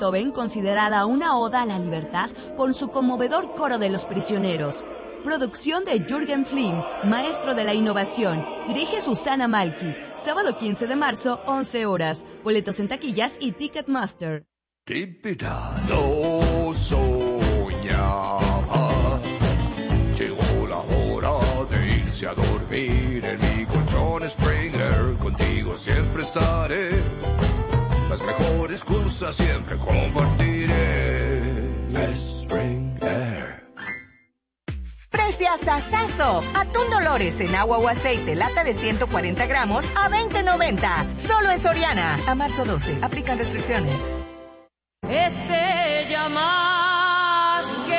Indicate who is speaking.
Speaker 1: Beethoven, considerada una oda a la libertad por su conmovedor coro de los prisioneros. Producción de Jürgen Flynn, maestro de la innovación. Dirige Susana Malki. Sábado 15 de marzo, 11 horas. Boletos en taquillas y Ticketmaster.
Speaker 2: No soñaba. Llegó la hora de irse a dormir en mi colchón Springer. Contigo siempre estaré. Las mejores cosas siempre compartiré. Springer.
Speaker 3: ¡Preciasasazo! Atún Dolores en agua o aceite, lata de 140 gramos a $20.90. Solo en Soriana. A marzo 12. Aplican restricciones.
Speaker 4: Llamar